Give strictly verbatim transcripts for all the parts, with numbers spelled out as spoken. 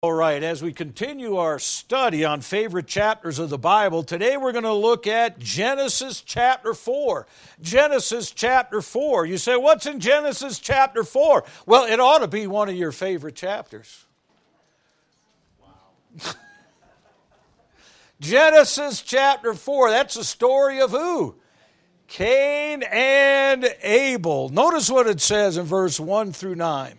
All right, as we continue our study on favorite chapters of the Bible, today we're going to look at Genesis chapter four. Genesis chapter four. You say, what's in Genesis chapter four? Well, it ought to be one of your favorite chapters. Wow. Genesis chapter four, that's the story of who? Cain and Abel. Notice what it says in verse one through nine.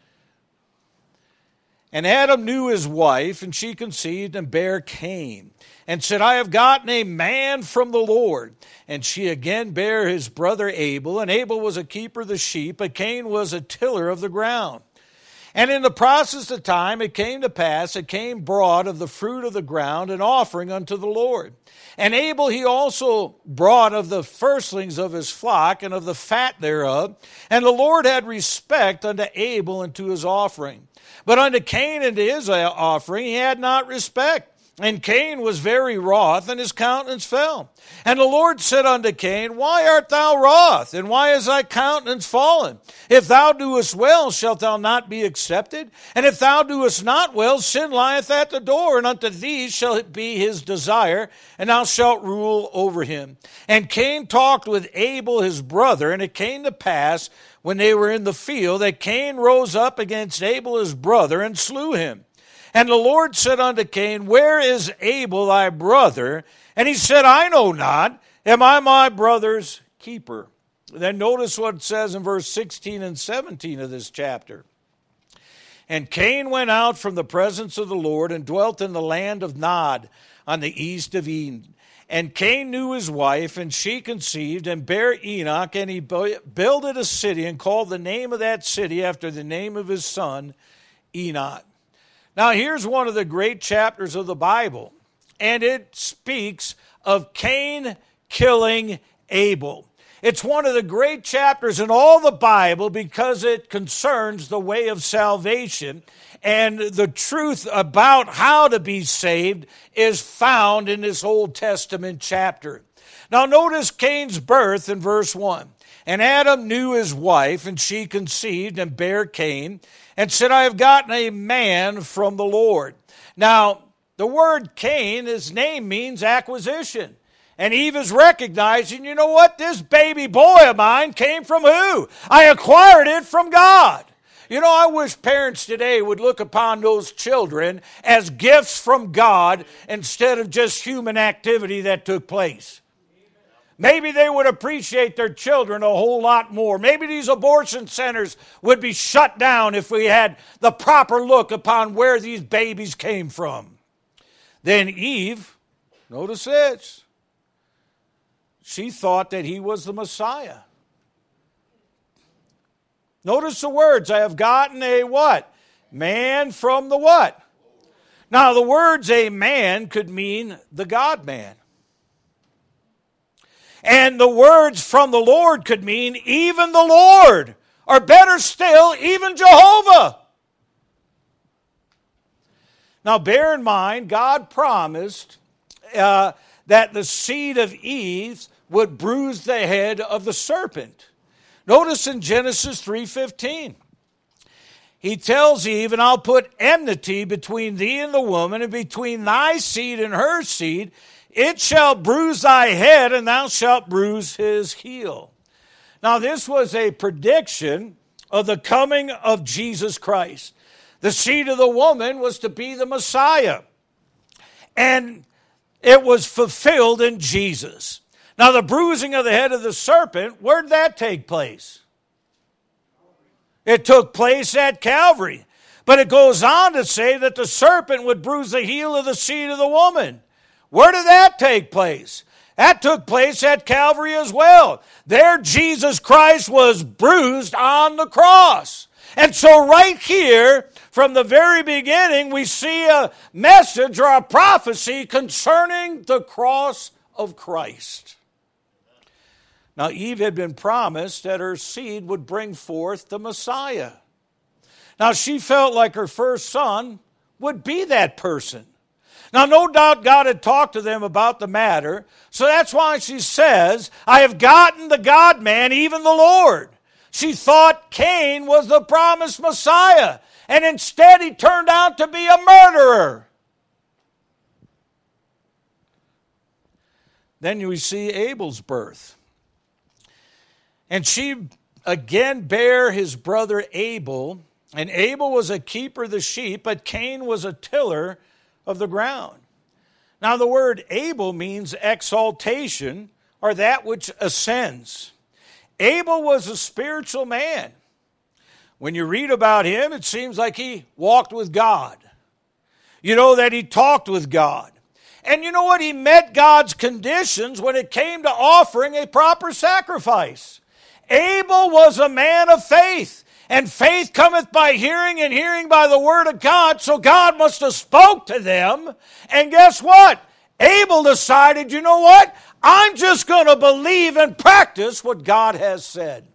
And Adam knew his wife, and she conceived and bare Cain, and said, I have gotten a man from the Lord. And she again bare his brother Abel, and Abel was a keeper of the sheep, but Cain was a tiller of the ground. And in the process of time it came to pass that Cain brought of the fruit of the ground an offering unto the Lord. And Abel he also brought of the firstlings of his flock and of the fat thereof. And the Lord had respect unto Abel and to his offering. But unto Cain and to his offering he had not respect. And Cain was very wroth, and his countenance fell. And the Lord said unto Cain, Why art thou wroth, and why is thy countenance fallen? If thou doest well, shalt thou not be accepted? And if thou doest not well, sin lieth at the door, and unto thee shall it be his desire, and thou shalt rule over him. And Cain talked with Abel his brother, and it came to pass, when they were in the field, that Cain rose up against Abel his brother, and slew him. And the Lord said unto Cain, Where is Abel thy brother? And he said, I know not. Am I my brother's keeper? Then notice what it says in verse sixteen and seventeen of this chapter. And Cain went out from the presence of the Lord and dwelt in the land of Nod on the east of Eden. And Cain knew his wife, and she conceived and bare Enoch, and he builded a city and called the name of that city after the name of his son, Enoch. Now, here's one of the great chapters of the Bible, and it speaks of Cain killing Abel. It's one of the great chapters in all the Bible because it concerns the way of salvation, and the truth about how to be saved is found in this Old Testament chapter. Now, notice Cain's birth in verse one. And Adam knew his wife, and she conceived and bare Cain, and said, I have gotten a man from the Lord. Now, the word Cain, his name means acquisition. And Eve is recognizing, you know what? This baby boy of mine came from who? I acquired it from God. You know, I wish parents today would look upon those children as gifts from God instead of just human activity that took place. Maybe they would appreciate their children a whole lot more. Maybe these abortion centers would be shut down if we had the proper look upon where these babies came from. Then Eve, notice this, she thought that he was the Messiah. Notice the words, I have gotten a what? Man from the what? Now the words a man could mean the God-man. And the words from the Lord could mean even the Lord, or better still, even Jehovah. Now bear in mind, God promised uh, that the seed of Eve would bruise the head of the serpent. Notice in Genesis three fifteen. He tells Eve, and I'll put enmity between thee and the woman, and between thy seed and her seed. It shall bruise thy head, and thou shalt bruise his heel. Now, this was a prediction of the coming of Jesus Christ. The seed of the woman was to be the Messiah. And it was fulfilled in Jesus. Now, the bruising of the head of the serpent, where did that take place? It took place at Calvary. But it goes on to say that the serpent would bruise the heel of the seed of the woman. Where did that take place? That took place at Calvary as well. There Jesus Christ was bruised on the cross. And so right here, from the very beginning, we see a message or a prophecy concerning the cross of Christ. Now, Eve had been promised that her seed would bring forth the Messiah. Now, she felt like her first son would be that person. Now, no doubt God had talked to them about the matter, so that's why she says, I have gotten the God-man, even the Lord. She thought Cain was the promised Messiah, and instead he turned out to be a murderer. Then we see Abel's birth. And she again bare his brother Abel, and Abel was a keeper of the sheep, but Cain was a tiller of the ground. Now the word Abel means exaltation, or that which ascends. Abel was a spiritual man. When you read about him, it seems like he walked with God. You know that he talked with God. And you know what? He met God's conditions when it came to offering a proper sacrifice. Abel was a man of faith. And faith cometh by hearing, and hearing by the word of God. So God must have spoke to them. And guess what? Abel decided, you know what? I'm just going to believe and practice what God has said.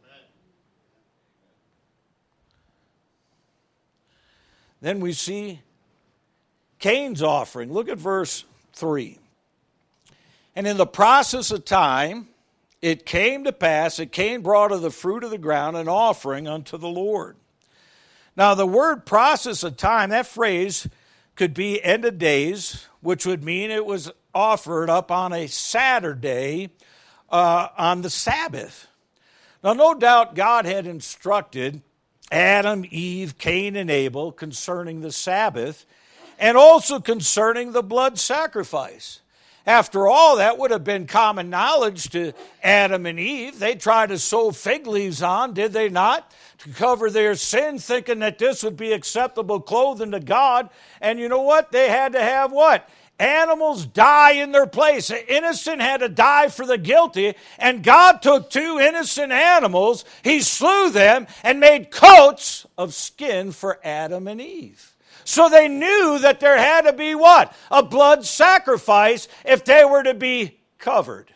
Then we see Cain's offering. Look at verse three. And in the process of time, it came to pass that Cain brought of the fruit of the ground an offering unto the Lord. Now the word process of time, that phrase could be end of days, which would mean it was offered up on a Saturday uh, on the Sabbath. Now no doubt God had instructed Adam, Eve, Cain, and Abel concerning the Sabbath, and also concerning the blood sacrifice. After all, that would have been common knowledge to Adam and Eve. They tried to sew fig leaves on, did they not? To cover their sin, thinking that this would be acceptable clothing to God. And you know what? They had to have what? Animals die in their place. The innocent had to die for the guilty. And God took two innocent animals, he slew them, and made coats of skin for Adam and Eve. So they knew that there had to be what? A blood sacrifice if they were to be covered.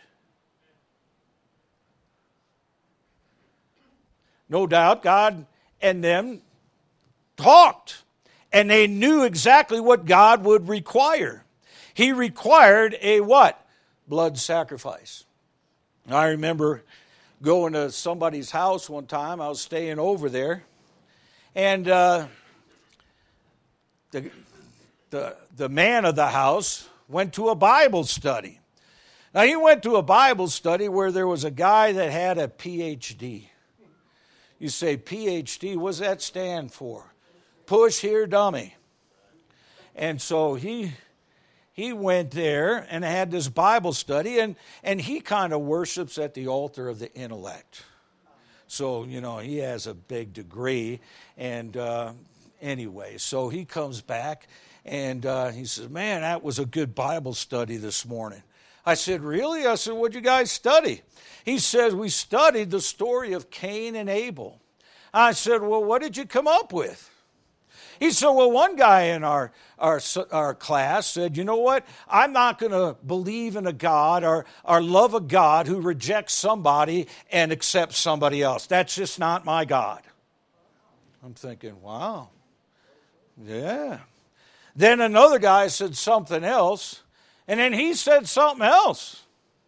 No doubt God and them talked, and they knew exactly what God would require. He required a what? Blood sacrifice. I remember going to somebody's house one time. I was staying over there, and uh, The, the, the man of the house went to a Bible study. Now, he went to a Bible study where there was a guy that had a P H D. You say, P H D, what does that stand for? Push here, dummy. And so he he went there and had this Bible study, and, and he kind of worships at the altar of the intellect. So, you know, he has a big degree, and uh, anyway, so he comes back, and uh, he says, man, that was a good Bible study this morning. I said, really? I said, what'd you guys study? He says, we studied the story of Cain and Abel. I said, well, what did you come up with? He said, well, one guy in our, our, our class said, you know what? I'm not going to believe in a God or, or love a God who rejects somebody and accepts somebody else. That's just not my God. I'm thinking, wow. Yeah. Then another guy said something else, and then he said something else.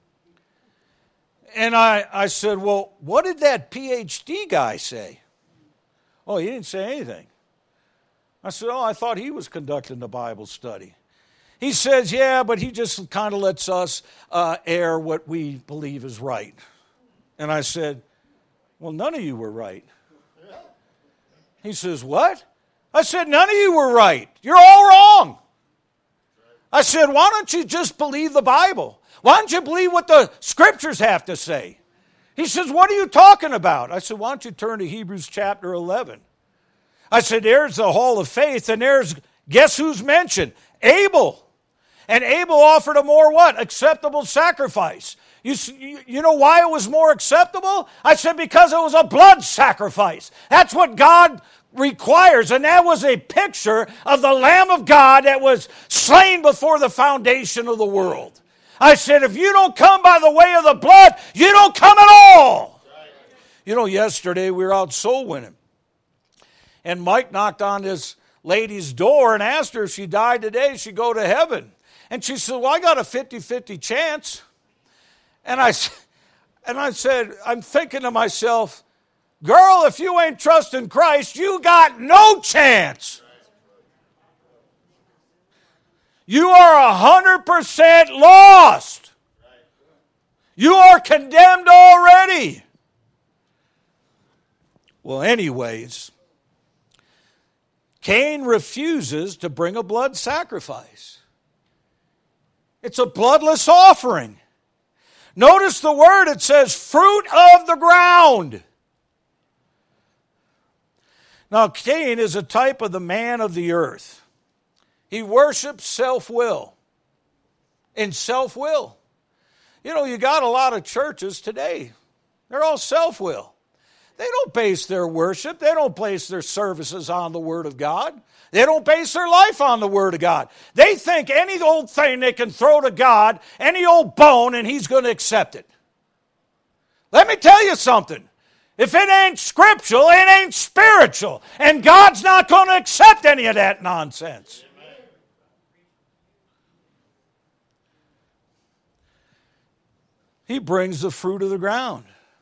And I, I said, well, what did that P H D guy say? Oh, he didn't say anything. I said, oh, I thought he was conducting the Bible study. He says, yeah, but he just kind of lets us uh, air what we believe is right. And I said, well, none of you were right. He says, what? I said, none of you were right. You're all wrong. I said, why don't you just believe the Bible? Why don't you believe what the Scriptures have to say? He says, what are you talking about? I said, why don't you turn to Hebrews chapter eleven? I said, there's the hall of faith, and there's, guess who's mentioned? Abel. And Abel offered a more what? Acceptable sacrifice. You, you know why it was more acceptable? I said, because it was a blood sacrifice. That's what God requires, and that was a picture of the Lamb of God that was slain before the foundation of the world. I said, if you don't come by the way of the blood, you don't come at all. You know, yesterday we were out soul winning, and Mike knocked on this lady's door and asked her if she died today, she'd go to heaven. And she said, well, I got a fifty-fifty chance. And I, and I said, I'm thinking to myself, Girl, if you ain't trusting Christ, you got no chance. You are one hundred percent lost. You are condemned already. Well, anyways, Cain refuses to bring a blood sacrifice. It's a bloodless offering. Notice the word, it says fruit of the ground. Now, Cain is a type of the man of the earth. He worships self-will. In self-will. You know, you got a lot of churches today. They're all self-will. They don't base their worship, they don't base their services on the Word of God. They don't base their life on the Word of God. They think any old thing they can throw to God, any old bone, and He's going to accept it. Let me tell you something. If it ain't scriptural, it ain't spiritual. And God's not going to accept any of that nonsense. He brings the fruit of the ground.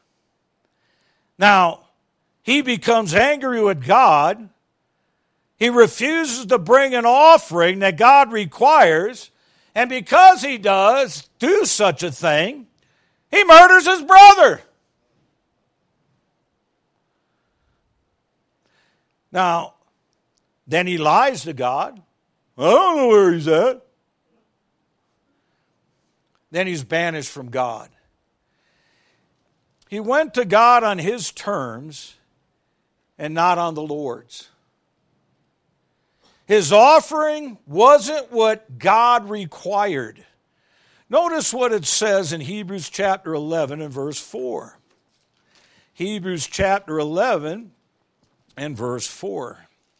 Now, he becomes angry with God. He refuses to bring an offering that God requires. And because he does do such a thing, he murders his brother. Now, then he lies to God. I don't know where he's at. Then he's banished from God. He went to God on his terms and not on the Lord's. His offering wasn't what God required. Notice what it says in Hebrews chapter eleven and verse four. Hebrews chapter eleven and verse four.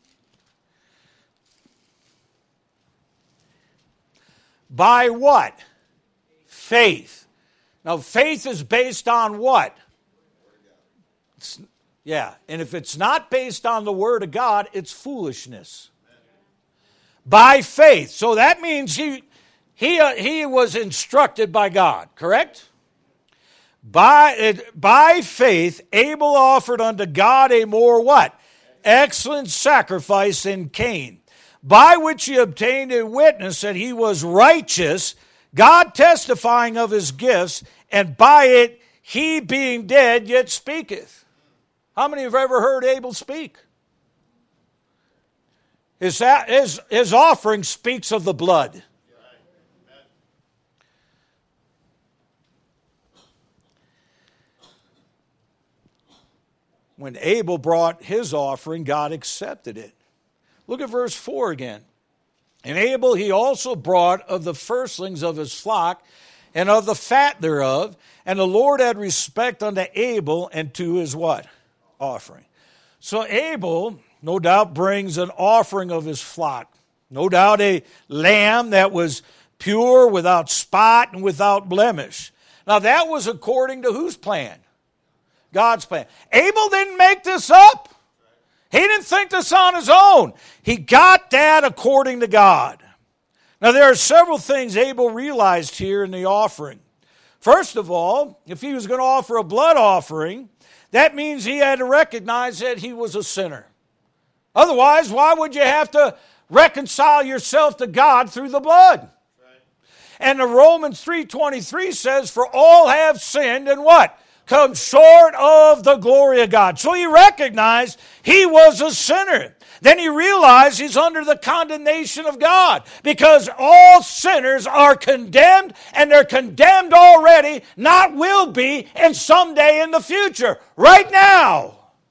By what? Faith. Now, faith is based on what? It's, yeah, and if it's not based on the Word of God, it's foolishness. By faith. So that means he he uh, he was instructed by God, correct? By by faith, Abel offered unto God a more what? Excellent sacrifice than Cain, by which he obtained a witness that he was righteous, God testifying of his gifts, and by it he being dead yet speaketh. How many have ever heard Abel speak? His, his, his offering speaks of the blood. When Abel brought his offering, God accepted it. Look at verse four again. And Abel he also brought of the firstlings of his flock, and of the fat thereof, and the Lord had respect unto Abel and to his what? Offering. So Abel, no doubt, brings an offering of his flock. No doubt a lamb that was pure, without spot, and without blemish. Now that was according to whose plan? God's plan. Abel didn't make this up. He didn't think this on his own. He got that according to God. Now, there are several things Abel realized here in the offering. First of all, if he was going to offer a blood offering, that means he had to recognize that he was a sinner. Otherwise, why would you have to reconcile yourself to God through the blood? Right. And the Romans three twenty-three says, for all have sinned and what? Come short of the glory of God. So he recognized he was a sinner. Then he realized he's under the condemnation of God, because all sinners are condemned, and they're condemned already, not will be, and someday in the future, right now.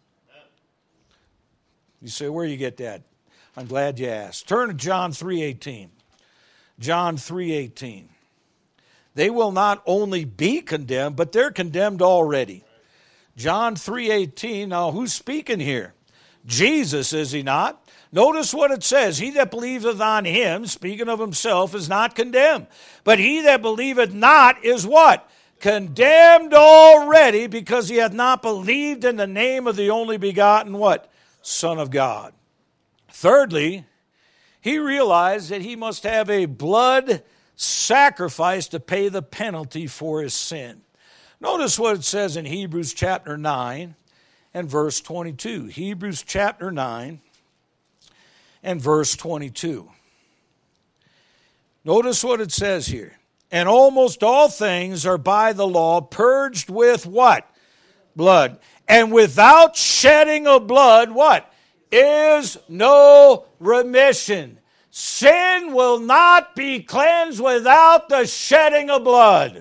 You say, where do you get that? I'm glad you asked. Turn to John three eighteen. John three eighteen. They will not only be condemned, but they're condemned already. John three eighteen. Now, who's speaking here? Jesus, is he not? Notice what it says. He that believeth on him, speaking of himself, is not condemned. But he that believeth not is what? Condemned already, because he hath not believed in the name of the only begotten what? Son of God. Thirdly, he realized that he must have a blood sacrifice to pay the penalty for his sin. Notice what it says in Hebrews chapter nine and verse twenty-two. Hebrews chapter nine and verse twenty-two. Notice what it says here. And almost all things are by the law purged with what? Blood. And without shedding of blood, what? Is no remission. Sin will not be cleansed without the shedding of blood.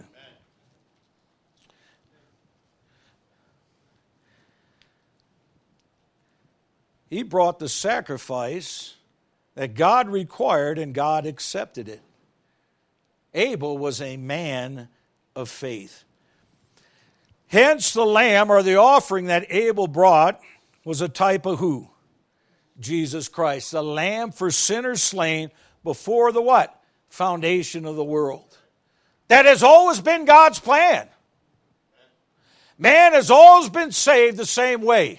He brought the sacrifice that God required, and God accepted it. Abel was a man of faith. Hence the lamb, or the offering that Abel brought, was a type of who? Jesus Christ, the lamb for sinners slain before the what? Foundation of the world. That has always been God's plan. Man has always been saved the same way.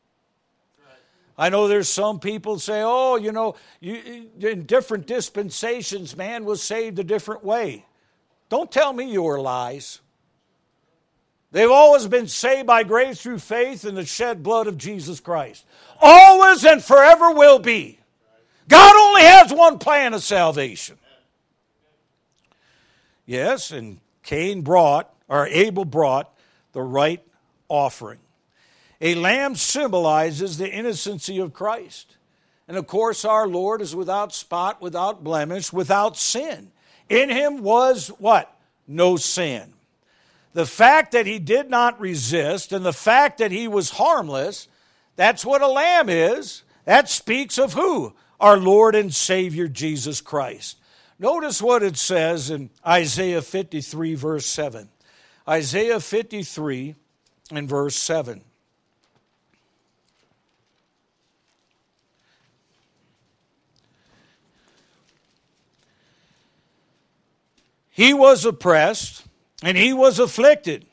I know there's some people say, oh, you know, you, in different dispensations, man was saved a different way. Don't tell me your lies. They've always been saved by grace through faith in the shed blood of Jesus Christ. Always and forever will be. God only has one plan of salvation. Yes, and Cain brought, or Abel brought, the right offering. A lamb symbolizes the innocency of Christ. And of course, our Lord is without spot, without blemish, without sin. In him was what? No sin. The fact that he did not resist and the fact that he was harmless, that's what a lamb is. That speaks of who? Our Lord and Savior Jesus Christ. Notice what it says in Isaiah fifty-three, verse seven. Isaiah fifty-three and verse seven. He was oppressed and he was afflicted.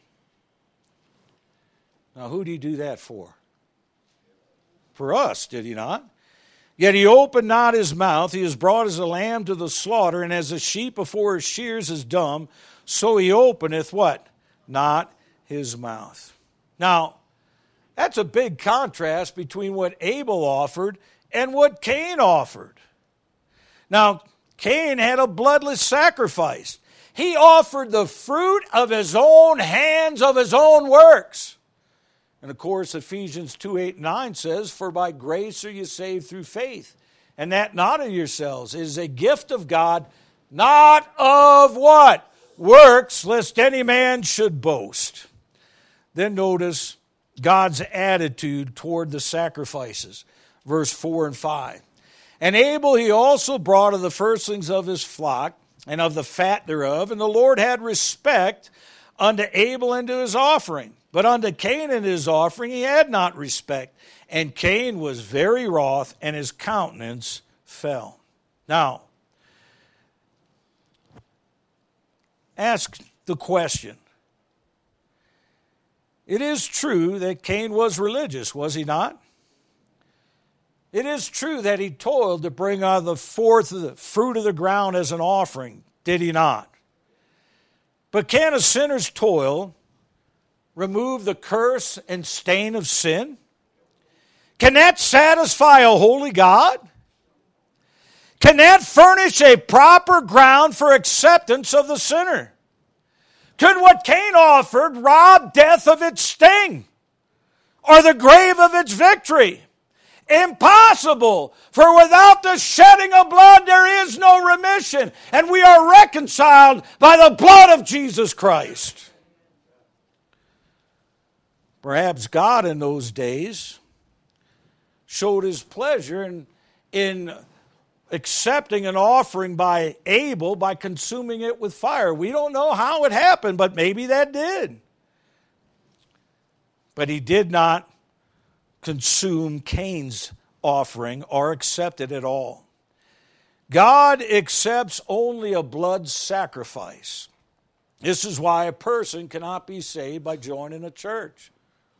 Now, who did he do that for? For us, did he not? Yet he opened not his mouth. He is brought as a lamb to the slaughter, and as a sheep before his shears is dumb, so he openeth what? Not his mouth. Now, that's a big contrast between what Abel offered and what Cain offered. Now, Cain had a bloodless sacrifice. He offered the fruit of his own hands, of his own works. And of course, Ephesians two, eight, and nine says, for by grace are you saved through faith, and that not of yourselves, is a gift of God, not of what? Works, lest any man should boast. Then notice God's attitude toward the sacrifices. Verse four and five. And Abel he also brought of the firstlings of his flock, and of the fat thereof, and the Lord had respect unto Abel and to his offering. But unto Cain and his offering he had not respect. And Cain was very wroth, and his countenance fell. Now, ask the question. It is true that Cain was religious, was he not? It is true that he toiled to bring out the forth of the fruit of the ground as an offering, did he not? But can a sinner's toil remove the curse and stain of sin? Can that satisfy a holy God? Can that furnish a proper ground for acceptance of the sinner? Could what Cain offered rob death of its sting, or the grave of its victory? Impossible, for without the shedding of blood there is no remission, and we are reconciled by the blood of Jesus Christ. Perhaps God in those days showed his pleasure in, in accepting an offering by Abel by consuming it with fire. We don't know how it happened, but maybe that did. But he did not consume Cain's offering or accept it at all. God accepts only a blood sacrifice. This is why a person cannot be saved by joining a church.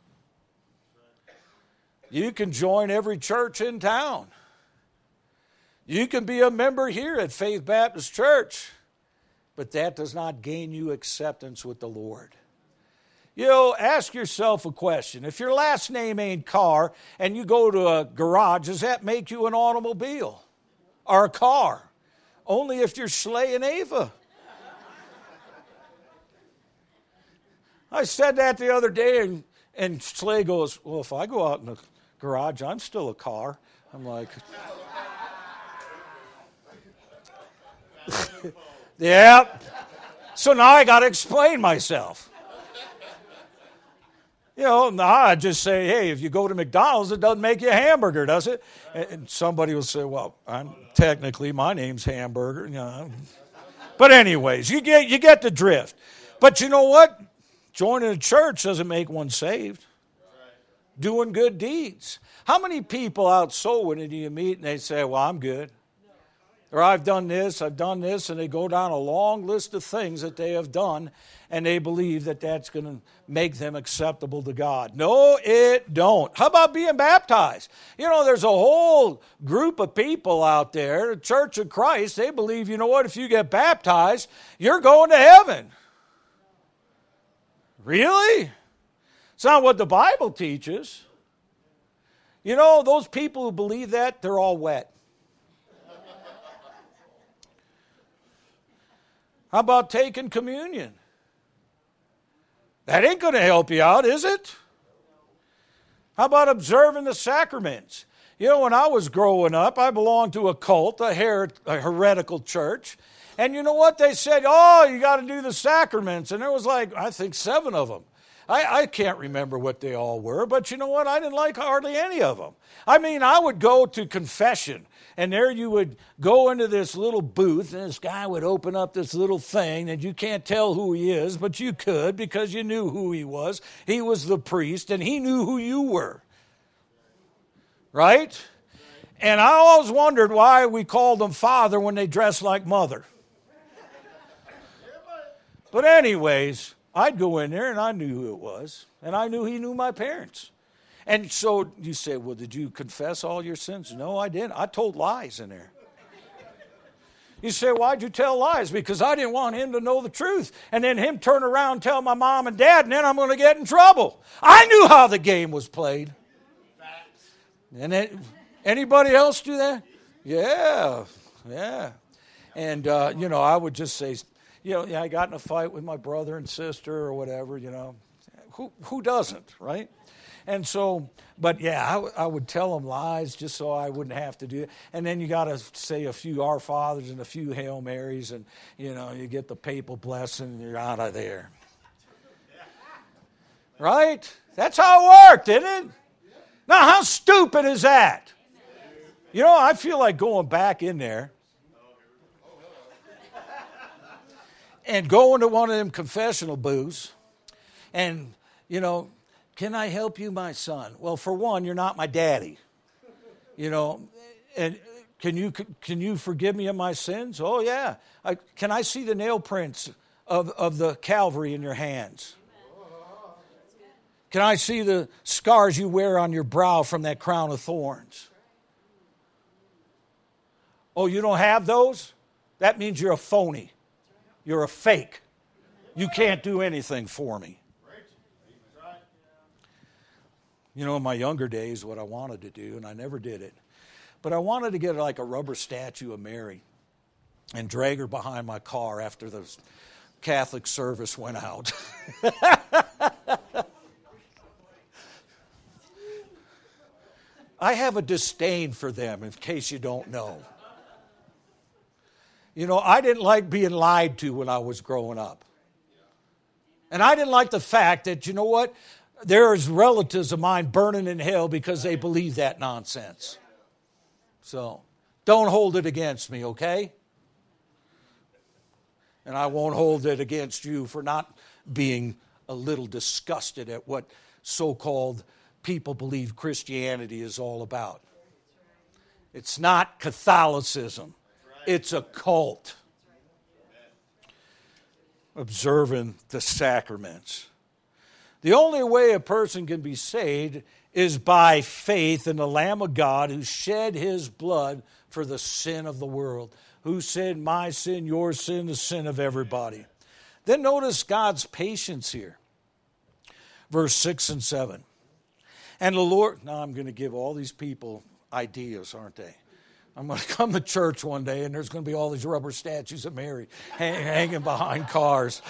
You can join every church in town. You can be a member here at Faith Baptist Church, but that does not gain you acceptance with the Lord. You know, ask yourself a question. If your last name ain't Carr and you go to a garage, does that make you an automobile or a car? Only if you're Schley and Ava. I said that the other day, and, and Schley goes, well, if I go out in the garage, I'm still a car. I'm like, yeah. So now I got to explain myself. You know, now I just say, hey, if you go to McDonald's, it doesn't make you a hamburger, does it? And somebody will say, well, I'm technically, my name's Hamburger. You know. But anyways, you get you get the drift. But you know what? Joining a church doesn't make one saved. Doing good deeds. How many people out soul winning do you meet and they say, well, I'm good? Or I've done this, I've done this, and they go down a long list of things that they have done, and they believe that that's going to make them acceptable to God. No, it don't. How about being baptized? You know, there's a whole group of people out there, the Church of Christ, they believe, you know what, if you get baptized, you're going to heaven. Really? It's not what the Bible teaches. You know, those people who believe that, they're all wet. How about taking communion? That ain't going to help you out, is it? How about observing the sacraments? You know, when I was growing up, I belonged to a cult, a, her- a heretical church. And you know what? They said, oh, you got to do the sacraments. And there was like, I think, seven of them. I, I can't remember what they all were, but you know what? I didn't like hardly any of them. I mean, I would go to confession, and there you would go into this little booth, and this guy would open up this little thing, and you can't tell who he is, but you could because you knew who he was. He was the priest, and he knew who you were. Right? And I always wondered why we called them father when they dressed like mother. But anyways, I'd go in there, and I knew who it was, and I knew he knew my parents. And so you say, well, did you confess all your sins? No, I didn't. I told lies in there. You say, why'd you tell lies? Because I didn't want him to know the truth. And then him turn around and tell my mom and dad, and then I'm going to get in trouble. I knew how the game was played. And it, anybody else do that? Yeah, yeah. And, uh, you know, I would just say, you know, yeah, I got in a fight with my brother and sister or whatever, you know. Who who doesn't, right? And so, but yeah, I, w- I would tell them lies just so I wouldn't have to do it. And then you got to say a few Our Fathers and a few Hail Marys, and, you know, you get the papal blessing and you're out of there. Right? That's how it worked, isn't it? Now, how stupid is that? You know, I feel like going back in there and going to one of them confessional booths and, you know, can I help you, my son? Well, for one, you're not my daddy. You know, and can you can you forgive me of my sins? Oh, yeah. I, can I see the nail prints of, of the Calvary in your hands? Can I see the scars you wear on your brow from that crown of thorns? Oh, you don't have those? That means you're a phony. You're a fake. You can't do anything for me. You know, in my younger days, what I wanted to do, and I never did it, but I wanted to get like a rubber statue of Mary and drag her behind my car after the Catholic service went out. I have a disdain for them, in case you don't know. You know, I didn't like being lied to when I was growing up. And I didn't like the fact that, you know what, there's relatives of mine burning in hell because they believe that nonsense. So, don't hold it against me, okay? And I won't hold it against you for not being a little disgusted at what so-called people believe Christianity is all about. It's not Catholicism. It's a cult. Observing the sacraments. The only way a person can be saved is by faith in the Lamb of God who shed his blood for the sin of the world. Who said, my sin, your sin, the sin of everybody. Then notice God's patience here. verse six and seven. And the Lord, now I'm going to give all these people ideas, aren't they? I'm going to come to church one day and there's going to be all these rubber statues of Mary hang, hanging behind cars.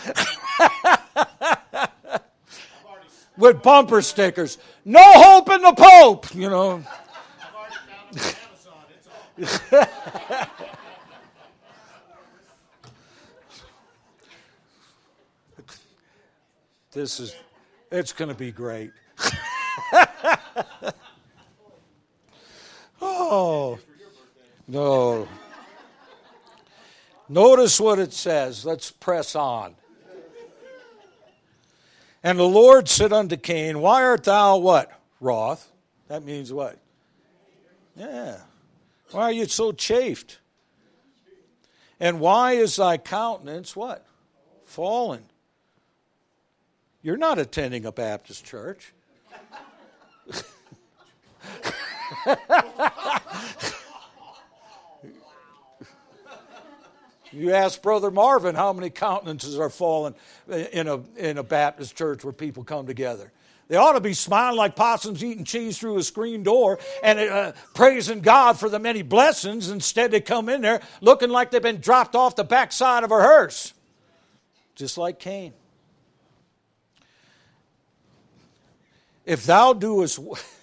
With bumper stickers. No hope in the Pope, you know. This is, it's going to be great. Oh, no. Notice what it says. Let's press on. And the Lord said unto Cain, why art thou what? Wroth. That means what? Yeah. Why are you so chafed? And why is thy countenance what? Fallen. You're not attending a Baptist church. You ask Brother Marvin how many countenances are fallen in a in a Baptist church where people come together. They ought to be smiling like possums eating cheese through a screen door and uh, praising God for the many blessings. Instead, they come in there looking like they've been dropped off the backside of a hearse. Just like Cain. If thou doest,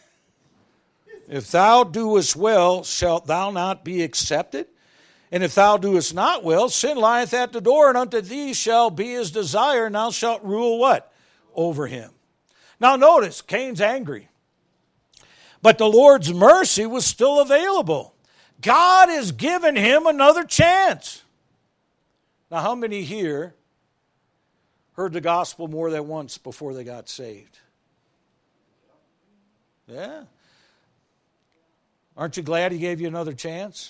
if thou doest well, shalt thou not be accepted? And if thou doest not well, sin lieth at the door, and unto thee shall be his desire, and thou shalt rule what? Over him. Now notice, Cain's angry. But the Lord's mercy was still available. God has given him another chance. Now how many here heard the gospel more than once before they got saved? Yeah. Aren't you glad he gave you another chance?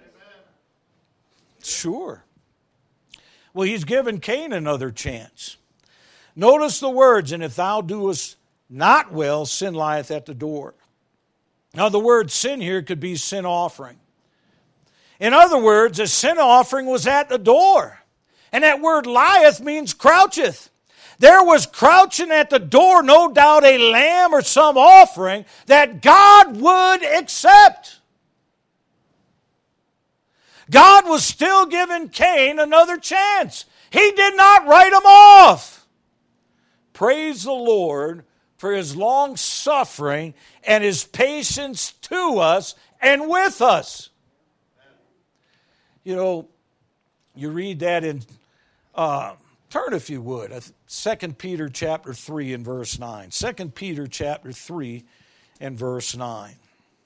Sure. Well, he's given Cain another chance. Notice the words, and if thou doest not well, sin lieth at the door. Now, the word sin here could be sin offering. In other words, a sin offering was at the door. And that word lieth means croucheth. There was crouching at the door, no doubt, a lamb or some offering that God would accept. God was still giving Cain another chance. He did not write him off. Praise the Lord for his long suffering and his patience to us and with us. You know, you read that in, uh, turn if you would, Second Peter chapter three and verse nine. Second Peter chapter three and verse nine.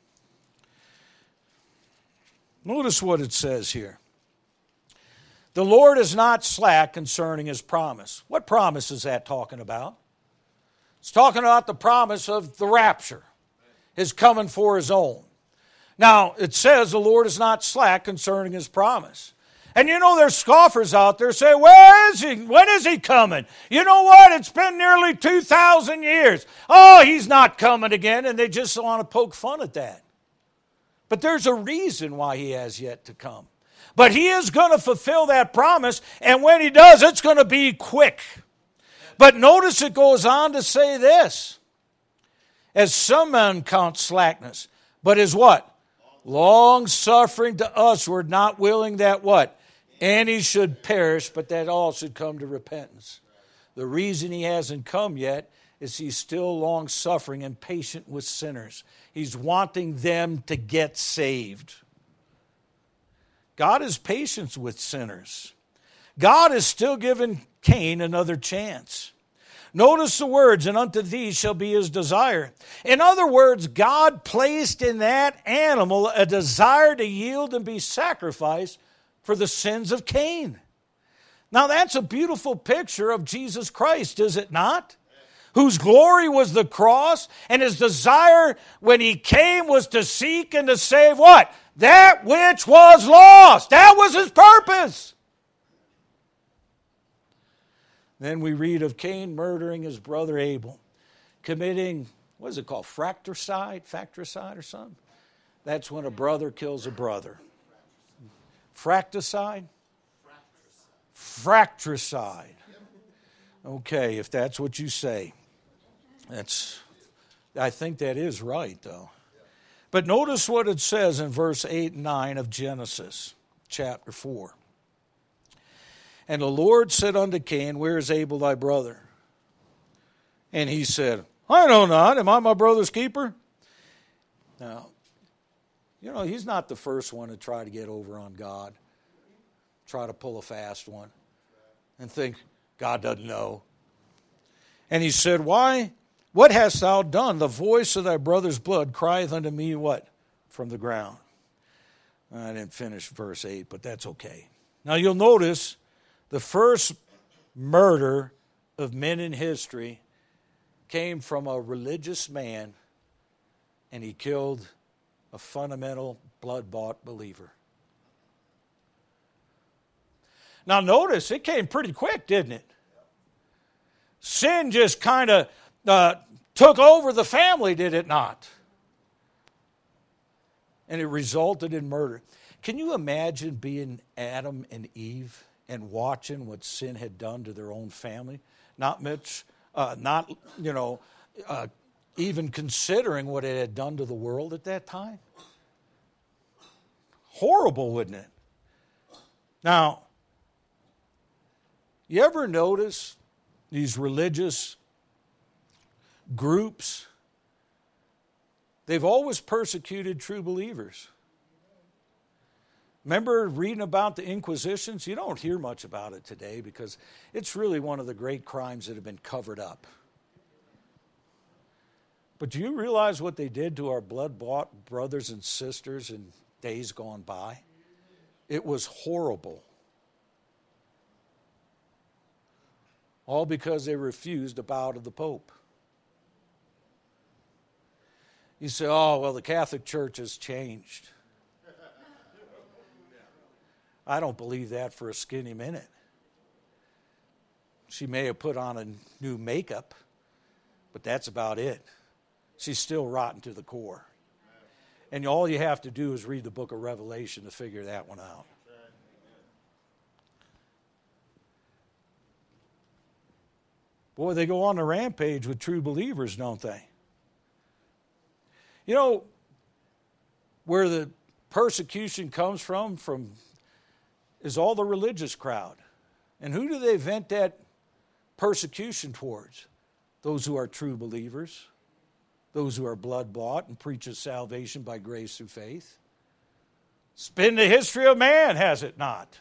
Notice what it says here. The Lord is not slack concerning his promise. What promise is that talking about? It's talking about the promise of the rapture, his coming for his own. Now, it says the Lord is not slack concerning his promise. And you know there's scoffers out there say, where is he? When is he coming? You know what? It's been nearly two thousand years. Oh, he's not coming again. And they just want to poke fun at that. But there's a reason why he has yet to come. But he is going to fulfill that promise, and when he does, it's going to be quick. But notice it goes on to say this. As some men count slackness, but as what? Long suffering to us, we're not willing that what? Any should perish, but that all should come to repentance. The reason he hasn't come yet is he's still long suffering and patient with sinners. He's wanting them to get saved. God is patient with sinners. God is still giving Cain another chance. Notice the words, and unto thee shall be his desire. In other words, God placed in that animal a desire to yield and be sacrificed for the sins of Cain. Now that's a beautiful picture of Jesus Christ, is it not? Whose glory was the cross, and his desire when he came was to seek and to save what? That which was lost. That was his purpose. Then we read of Cain murdering his brother Abel, committing, what is it called, fratricide, fratricide or something? That's when a brother kills a brother. Fratricide? Fratricide. Okay, if that's what you say. That's, I think that is right, though. But notice what it says in verse eight and nine of Genesis chapter four. And the Lord said unto Cain, Where is Abel thy brother? And he said, I know not. Am I my brother's keeper? Now, you know, he's not the first one to try to get over on God. Try to pull a fast one. And think God doesn't know. And he said, Why? What hast thou done? The voice of thy brother's blood crieth unto me what? From the ground. I didn't finish verse eight, but that's okay. Now you'll notice the first murder of men in history came from a religious man, and he killed a fundamental blood-bought believer. Now notice, it came pretty quick, didn't it? Sin just kind of uh, took over the family, did it not? And it resulted in murder. Can you imagine being Adam and Eve and watching what sin had done to their own family? Not much, uh, not, you know, uh, even considering what it had done to the world at that time. Horrible, wouldn't it? Now, you ever notice these religious groups? They've always persecuted true believers. Remember reading about the Inquisitions? You don't hear much about it today because it's really one of the great crimes that have been covered up. But do you realize what they did to our blood-bought brothers and sisters in days gone by? It was horrible. All because they refused to bow to the Pope. You say, oh, well, the Catholic Church has changed. I don't believe that for a skinny minute. She may have put on a new makeup, but that's about it. She's still rotten to the core. And all you have to do is read the book of Revelation to figure that one out. Boy, they go on the rampage with true believers, don't they? You know, where the persecution comes from, from is all the religious crowd. And who do they vent that persecution towards? Those who are true believers, those who are blood-bought and preaches salvation by grace through faith. It's been the history of man, has it not?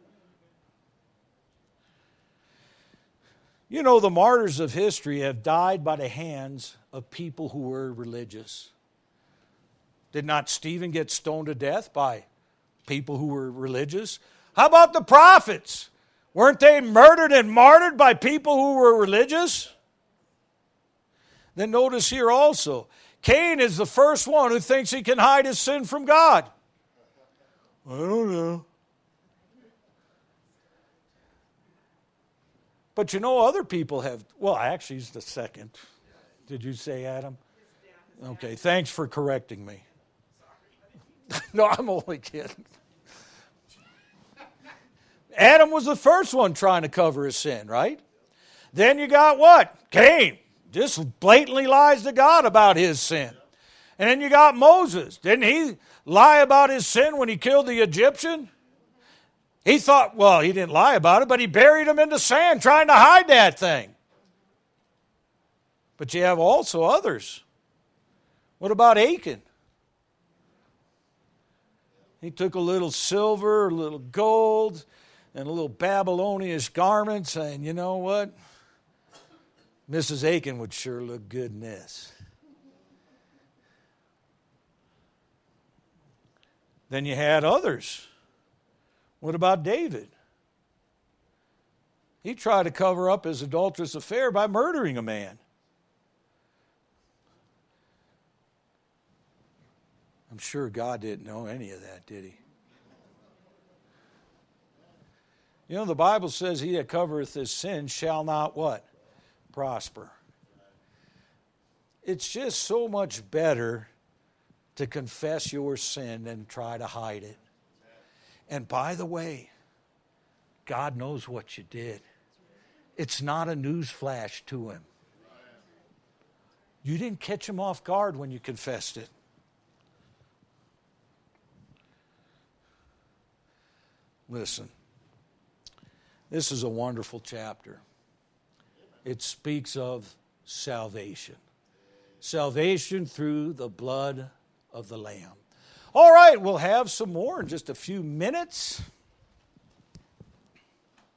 You know, the martyrs of history have died by the hands of people who were religious. Did not Stephen get stoned to death by people who were religious? How about the prophets? Weren't they murdered and martyred by people who were religious? Then notice here also, Cain is the first one who thinks he can hide his sin from God. I don't know. But you know, other people have, well, actually, he's the second. Did you say Adam? Okay, thanks for correcting me. No, I'm only kidding. Adam was the first one trying to cover his sin, right? Then you got what? Cain. Just blatantly lies to God about his sin. And then you got Moses. Didn't he lie about his sin when he killed the Egyptian? He thought, well, he didn't lie about it, but he buried him in the sand trying to hide that thing. But you have also others. What about Achan? He took a little silver, a little gold, and a little Babylonish garment, saying, you know what? Missus Achan would sure look good in this. Then you had others. What about David? He tried to cover up his adulterous affair by murdering a man. I'm sure God didn't know any of that, did he? You know, the Bible says, he that covereth his sin shall not what? Prosper. It's just so much better to confess your sin than try to hide it. And by the way, God knows what you did. It's not a news flash to him. You didn't catch him off guard when you confessed it. Listen, this is a wonderful chapter. It speaks of salvation. Salvation through the blood of the Lamb. All right, we'll have some more in just a few minutes.